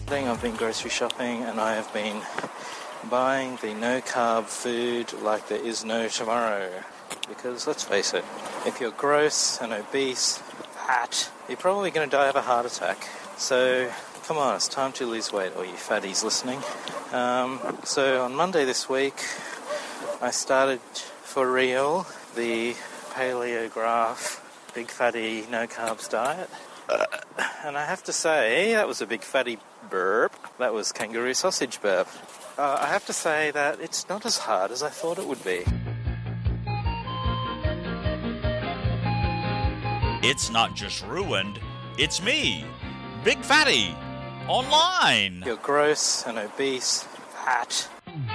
I've been grocery shopping and I have been buying the no-carb food like there is no tomorrow. Because, let's face it, if you're gross and obese, fat, you're probably going to die of a heart attack. So, come on, it's time to lose weight, all you fatties listening. So, on Monday this week, I started for real the Paleograph Big Fatty No Carbs diet. And I have to say, that was a big fatty burp. That was kangaroo sausage burp. I have to say that it's not as hard as I thought it would be. It's not just ruined, it's me, Big Fatty, online. You're gross and obese, fat.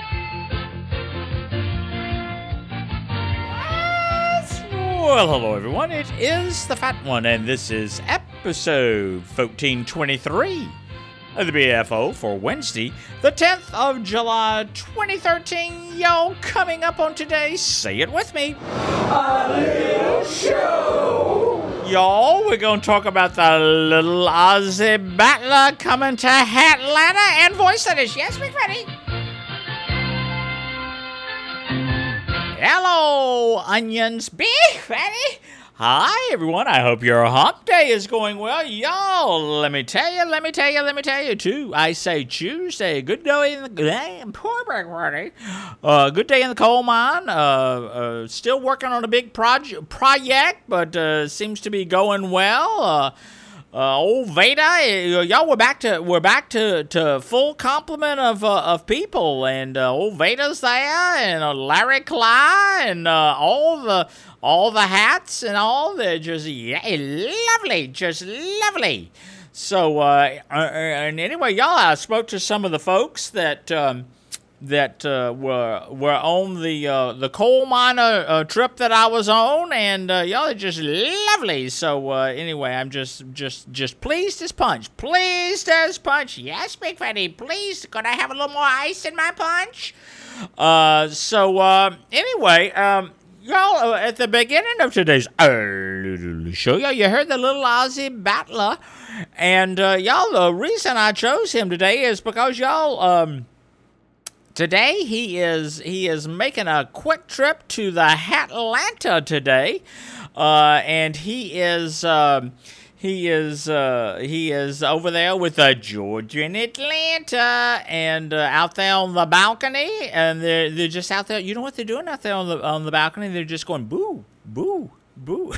Well, hello everyone, it is the Fat One, and this is episode 1423 of the BFO for Wednesday, the 10th of July, 2013. Y'all, coming up on today, say it with me, a little show. Y'all, we're going to talk about the little Aussie battler coming to Atlanta and voice that is, yes, Big Fatty. Hello, onions, Big Fatty. Hi, everyone. I hope your hump day is going well. Y'all, let me tell you, too. I say Tuesday. Good day in the poor Big Fatty. Good day in the coal mine. Still working on a big project, but seems to be going well. Old Veda, y'all, we're back to full complement of people, and old Veda's there, and Larry Cly, and all the hats and all. They're just lovely. So and anyway, y'all, I spoke to some of the folks that were on the coal miner trip that I was on, and y'all are just lovely. So anyway, I'm just pleased as punch. Yes, Big Fatty, please. Could I have a little more ice in my punch? Anyway, y'all, at the beginning of today's show, you heard the little Aussie battler, and y'all, the reason I chose him today is because y'all, today he is making a quick trip to the Atlanta today, and he is over there with George in Atlanta, and out there on the balcony, and they're just out there. You know what they're doing out there on the balcony? They're just going boo, boo, boo,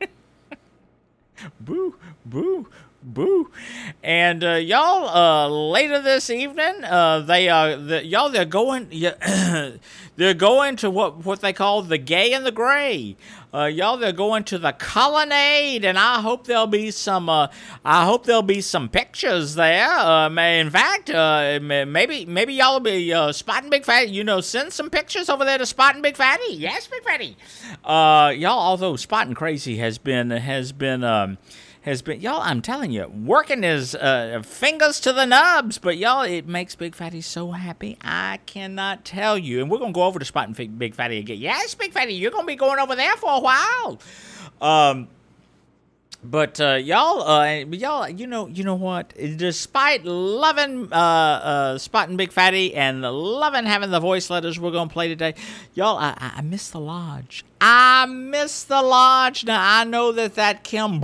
boo, boo. Boo. And y'all, later this evening, they're going to what they call the Gay and the Gray. Y'all, they're going to the Colonnade, and I hope there'll be some pictures there. In fact, maybe y'all will be spotting Big Fatty. You know, send some pictures over there to Spotting Big Fatty. Yes, Big Fatty. Y'all, although Spotting Crazy has been y'all, I'm telling you, working his fingers to the nubs, but y'all, it makes Big Fatty so happy, I cannot tell you. And we're going to go over to Spotting Big Fatty again. Yes, Big Fatty, you're going to be going over there for a while. But y'all, you know what? Despite loving Spotting Big Fatty and loving having the voice letters we're gonna play today, y'all, I miss the lodge. Now I know that Kim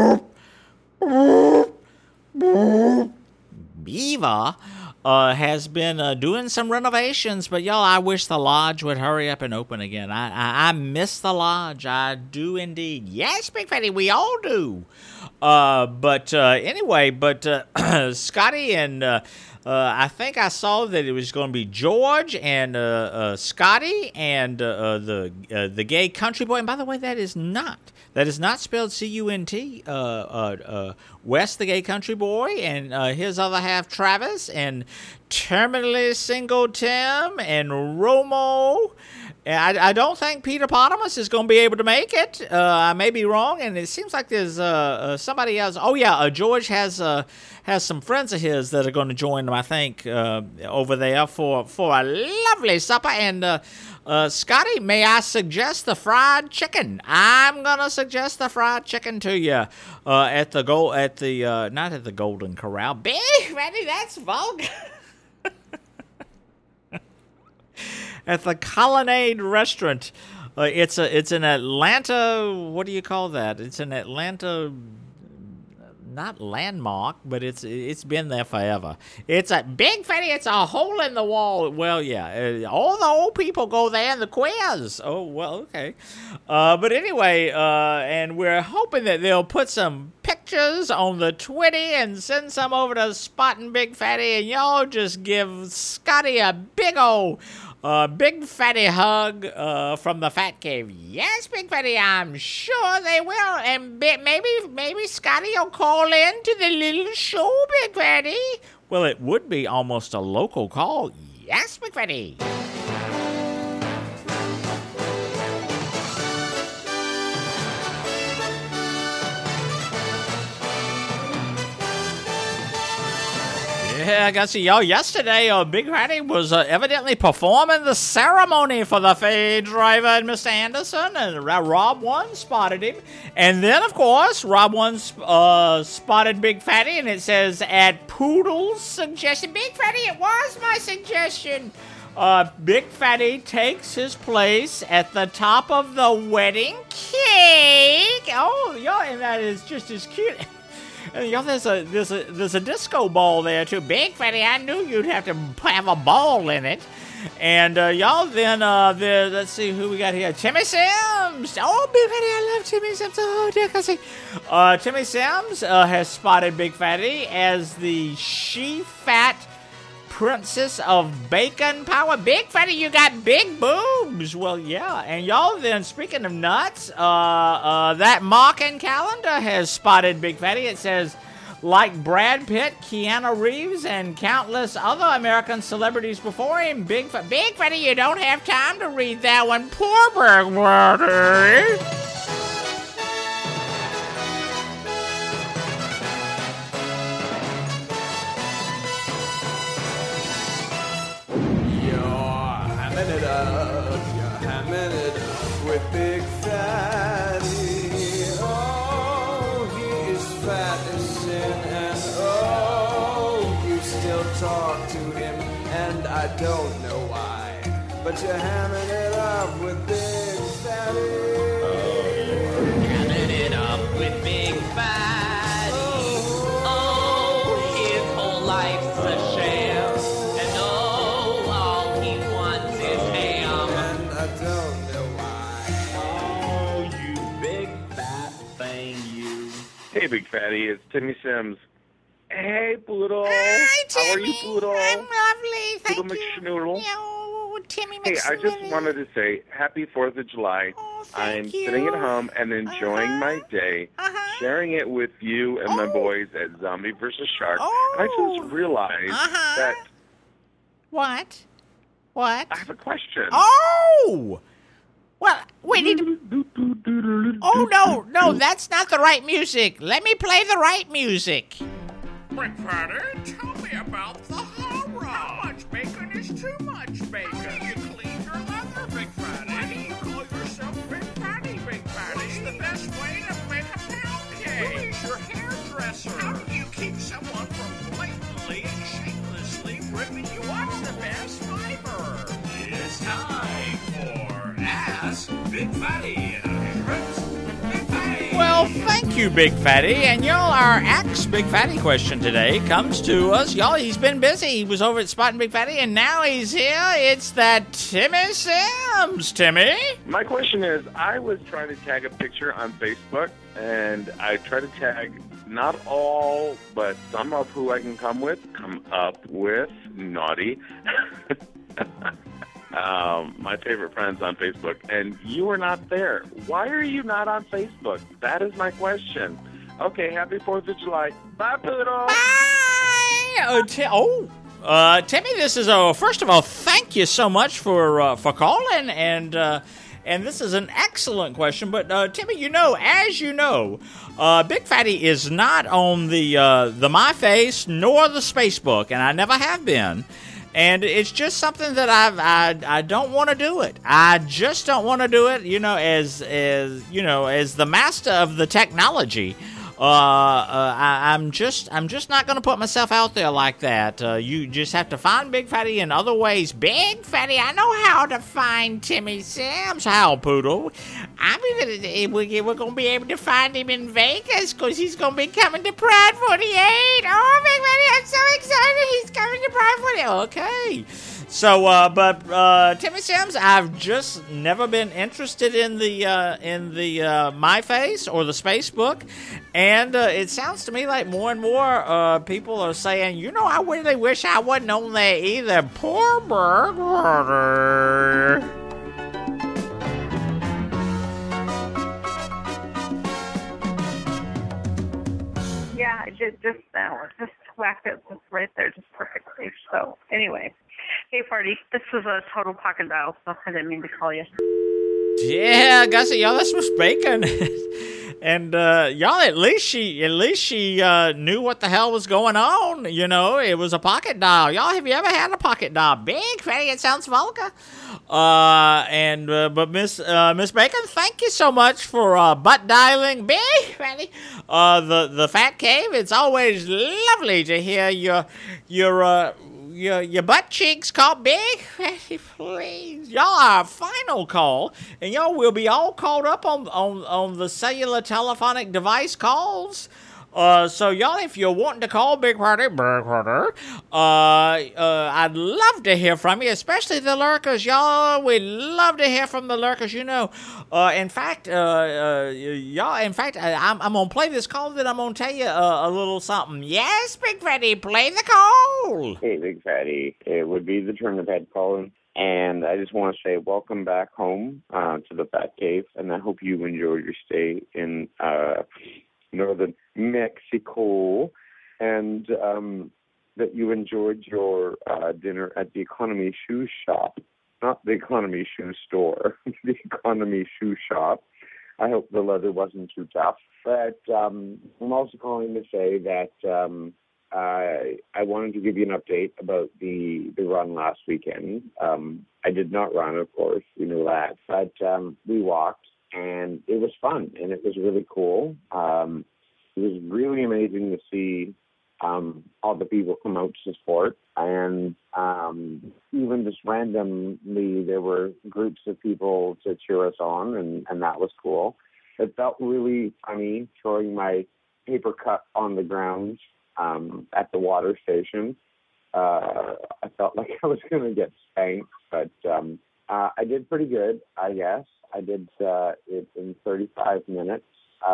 Beaver has been doing some renovations, but y'all, I wish the lodge would hurry up and open again. I miss the lodge. I do indeed. Yes, Big Fatty, we all do. Anyway, Scotty and I think I saw that it was going to be George and Scotty and the gay country boy. And by the way, that is not spelled C-U-N-T. Wes, the gay country boy, and his other half, Travis, and terminally single Tim, and Romo. And I don't think Peter Potamus is going to be able to make it. I may be wrong, and it seems like there's somebody else. Oh yeah, George has some friends of his that are going to join him, I think, over there for a lovely supper. And Scotty, may I suggest the fried chicken? I'm gonna suggest the fried chicken to you not at the Golden Corral. Big Fatty, that's vulgar. At the Colonnade Restaurant. It's an Atlanta. What do you call that? It's an Atlanta, not landmark, but it's been there forever. It's a Big Fatty. It's a hole in the wall. Well, yeah, all the old people go there in the quiz. Oh, well, okay. But anyway, and we're hoping that they'll put some pictures on the Twitty and send some over to Spotting Big Fatty, and y'all just give Scotty a big Big Fatty hug from the Fat Cave. Yes, Big Fatty, I'm sure they will. And maybe Scotty will call in to the little show, Big Fatty. Well, it would be almost a local call. Yes, Big Fatty. Yeah, I gotta see y'all. Yesterday, Big Fatty was evidently performing the ceremony for the fade driver and Mr. Anderson, and Rob One spotted him. And then, of course, Rob One spotted Big Fatty, and it says, at Poodle's suggestion. Big Fatty, it was my suggestion. Big Fatty takes his place at the top of the wedding cake. Oh, y'all, and that is just as cute. And y'all, there's a disco ball there too. Big Fatty, I knew you'd have to have a ball in it. And y'all, then let's see who we got here. Timmy Sims. Oh, Big Fatty, I love Timmy Sims. Oh dear, I see. Timmy Sims has spotted Big Fatty as the she-fat princess of bacon power. Big Fatty, you got big boobs. Well, yeah. And y'all, then, speaking of nuts, that Markin calendar has spotted Big Fatty. It says, like Brad Pitt, Keanu Reeves, and countless other American celebrities before him, Big Fatty, you don't have time to read that one. Poor Big Fatty. You're hamming it up with Big Fatty. Oh, he is fat as sin, and oh, you still talk to him, and I don't know why, but you're hamming it up with Big Fatty. Oh, hamming it up with Big Fatty. Oh, his whole life's a sham. Hey, Big Fatty, it's Timmy Sims. Hey, Poodle. Hi, Timmy. How are you, Poodle? I'm lovely, thank Poodle you. McSchnoodle. Oh, Timmy Hey, I McSchnoodle. just wanted to say Happy 4th of July. Oh, I'm thank you. sitting at home and enjoying my day, sharing it with you and my boys at Zombie vs. Shark. Oh. And I just realized that What? I have a question. Oh! Well, we need to... Oh, no, that's not the right music. Let me play the right music. Big Fatty, tell me about the horror. How much bacon is too much bacon? How do you clean your leather, Big Fatty? Why do you call yourself Big Fatty, Big Fatty? What's the best way to make a pound cake? Who is your hairdresser? How do you keep someone from blatantly and shamelessly ripping you off? What's the best fiber? It's time for Ask Big Fatty. Big Fatty. Well, thank you, Big Fatty. And y'all, our Axe Big Fatty question today comes to us. Y'all, he's been busy. He was over at Spotting Big Fatty, and now he's here. It's that Timmy Sims. Timmy? My question is, I was trying to tag a picture on Facebook, and I tried to tag not all, but some of who I can come up with, naughty, my favorite friends on Facebook, and you were not there. Why are you not on Facebook? That is my question. Okay, happy 4th of July. Bye, Poodle. Bye! Timmy, this is first of all, thank you so much for calling, and this is an excellent question. But Timmy, as you know, Big Fatty is not on the MyFace nor the Spacebook, and I never have been. And it's just something that I don't want to do it. I just don't want to do it. As the master of the technology, I'm just not going to put myself out there like that. You just have to find Big Fatty in other ways. Big Fatty, I know how to find Timmy Sims, Howl Poodle. We're going to be able to find him in Vegas because he's going to be coming to Pride 48. Oh, Big Fatty, I'm so excited. He's coming to Pride 48. Okay. So, but Timmy Sims, I've just never been interested in the MyFace or the Spacebook, and it sounds to me like more and more people are saying, I really wish I wasn't on there either. Poor Burger. Yeah, I did just now. Just whacked it right there, just perfectly. So, anyway. Hey, Party. This was a total pocket dial, so I didn't mean to call you. Yeah, Gussie, y'all, this was Bacon. And, y'all, at least she knew what the hell was going on. It was a pocket dial. Y'all, have you ever had a pocket dial? Big Fatty, it sounds vulgar. But Miss Bacon, thank you so much for, butt dialing Big Fatty. The Fat Cave, it's always lovely to hear your butt cheeks call Big Fatty, please. Y'all, our final call, and y'all will be all caught up on the cellular telephonic device calls. So y'all, if you're wanting to call Big Fatty, I'd love to hear from you, especially the lurkers. Y'all, we love to hear from the lurkers. I'm gonna play this call, then I'm gonna tell you a little something. Yes, Big Fatty, play the call. Hey, Big Fatty, it would be the Turnip Head calling, and I just want to say welcome back home to the Fat Cave, and I hope you enjoyed your stay in northern Mexico, and that you enjoyed your dinner at the Economy Shoe Shop. Not the Economy Shoe Store, the Economy Shoe Shop. I hope the leather wasn't too tough. But I'm also calling to say that I wanted to give you an update about the run last weekend. I did not run, of course, you know that, but we walked, and it was fun, and it was really cool. It was really amazing to see all the people come out to support, and even just randomly there were groups of people to cheer us on, and that was cool. It felt really funny throwing my paper cup on the ground at the water station. I felt like I was going to get spanked, but I did pretty good, I guess. I did it in 35 minutes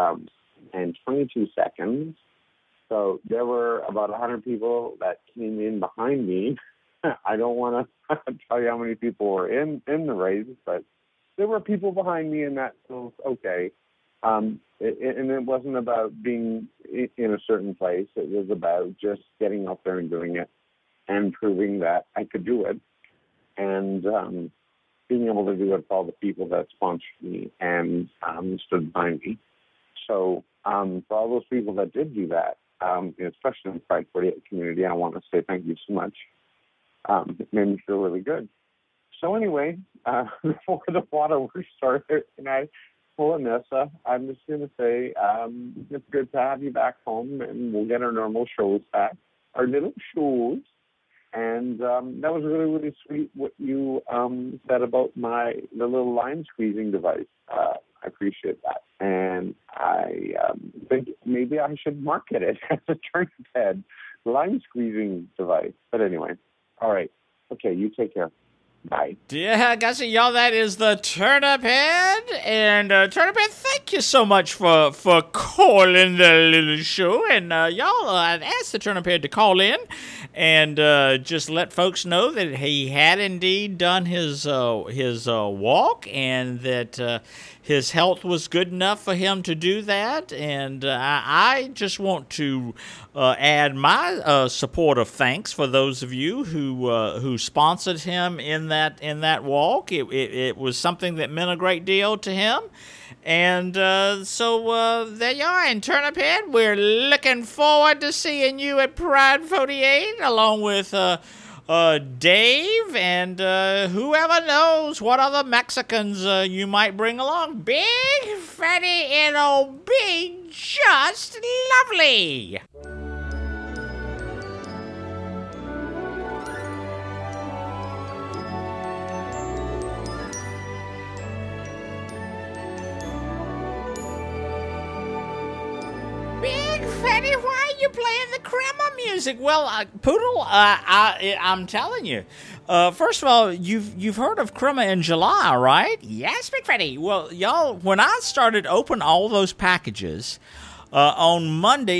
and 22 seconds. So there were about 100 people that came in behind me. I don't want to tell you how many people were in the race, but there were people behind me, and that feels okay. And it wasn't about being in a certain place. It was about just getting up there and doing it and proving that I could do it, and being able to do it for all the people that sponsored me and stood behind me. So for all those people that did do that, especially in the Pride 48 community, I want to say thank you so much. It made me feel really good. So anyway, before the waterworks started tonight, Nessa, I'm just going to say it's good to have you back home, and we'll get our normal shows back, our little shows. And that was really, really sweet what you said about the little line squeezing device. I appreciate that. And I think maybe I should market it as a Turnip Head line squeezing device. But anyway, all right. Okay, you take care. Bye. Yeah, Gussie, y'all, that is the Turnip Head. And Turnip Head, thank you so much for calling the little show. And y'all, I'd asked the Turnip Head to call in and just let folks know that he had indeed done his walk, and that his health was good enough for him to do that. And I just want to add my support of thanks for those of you who sponsored him in that walk. It was something that meant a great deal to him. And so there you are in Turnip Head. We're looking forward to seeing you at Pride 48, along with Dave, and whoever knows what other Mexicans you might bring along. Big, fatty, and big, just lovely. Big Fatty, why are you playing the crema music? Well, Poodle, I'm telling you. First of all, you've heard of Crema in July, right? Yes, Big Fatty. Well, y'all, when I started opening all those packages on Monday,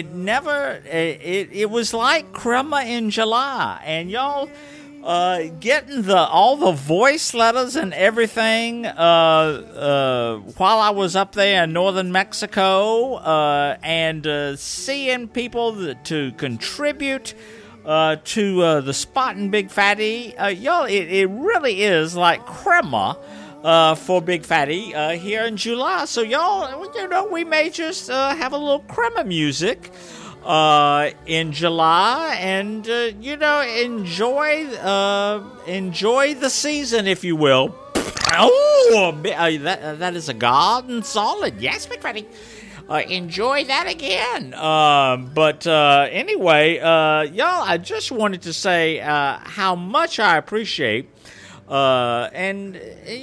it was like Crema in July, and y'all getting all the voice letters and everything while I was up there in northern Mexico, and seeing people to contribute to the Spotting Big Fatty. Y'all, it really is like crema for Big Fatty here in July. So y'all, we may just have a little crema music in July, and enjoy the season, if you will. Oh, that is a garden solid. Yes, Big Fatty. Enjoy that again. But anyway, y'all, I just wanted to say how much I appreciate. And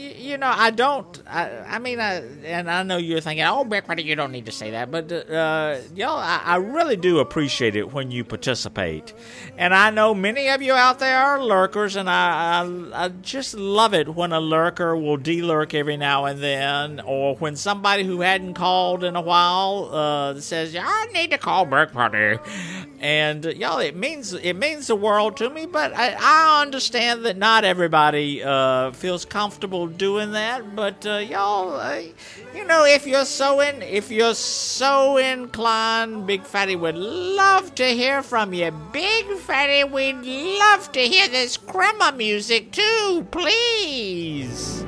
I mean, and I know you're thinking, oh, Big Fatty, you don't need to say that, but y'all, I really do appreciate it when you participate. And I know many of you out there are lurkers, and I just love it when a lurker will de-lurk every now and then, or when somebody who hadn't called in a while says, I need to call Big Fatty. And y'all, it means the world to me, but I understand that not everybody feels comfortable doing that. But y'all, if you're so inclined, Big Fatty would love to hear from you. Big Fatty, we'd love to hear this crema music too, please.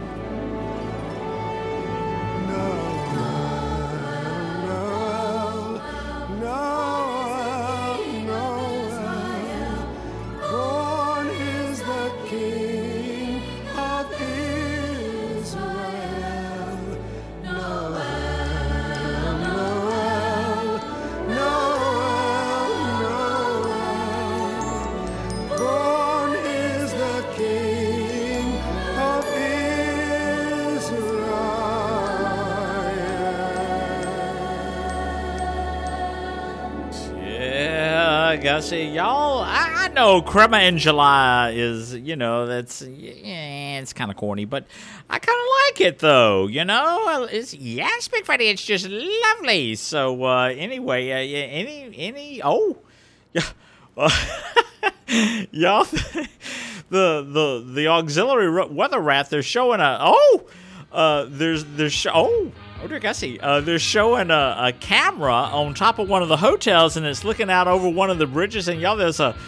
See, y'all, I know Crema in July is, it's kind of corny, but I kind of like it, though, Yes, Big Fatty, it's just lovely. So, anyway, y'all, the auxiliary weather rat, they're showing they're showing a camera on top of one of the hotels, and it's looking out over one of the bridges. And y'all, there's the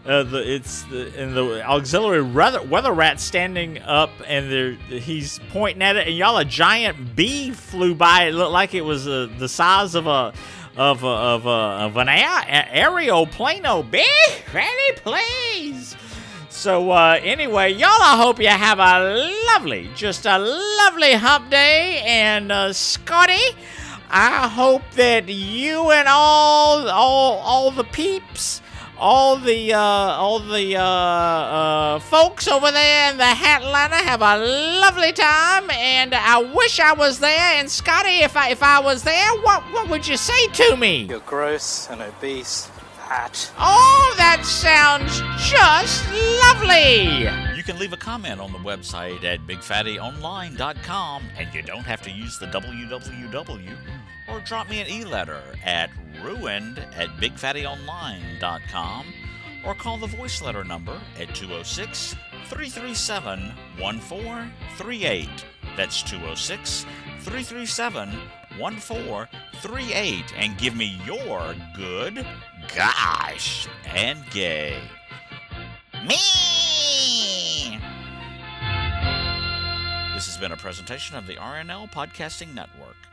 auxiliary weather rat standing up, and he's pointing at it. And y'all, a giant bee flew by. It looked like it was the size of an aerial plano. Big Fatty, please. So, anyway, y'all, I hope you have a lovely hump day. And, Scotty, I hope that you and all the peeps, all the folks over there in the Hatlanta have a lovely time. And I wish I was there. And, Scotty, if I was there, what would you say to me? You're gross and obese. Oh, that sounds just lovely! You can leave a comment on the website at bigfattyonline.com, and you don't have to use the www, or drop me an e-letter at ruined@bigfattyonline.com, or call the voice letter number at 206-337-1438. That's 206-337-1438, and give me your good, gosh, and gay. Me! This has been a presentation of the RNL Podcasting Network.